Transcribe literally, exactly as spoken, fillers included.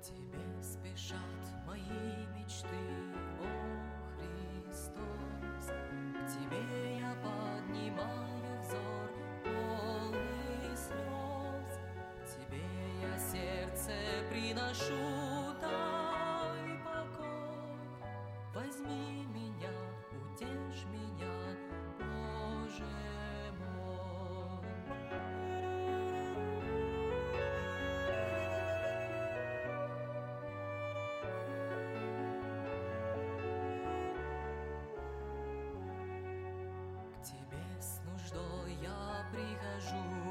Тебе спешат мои мечты, о Христос. К Тебе я поднимаю взор, полный слез. К Тебе я сердце приношу, дай покой. Возьми меня, утешь меня, Боже мой. К Тебе с нуждой я прихожу,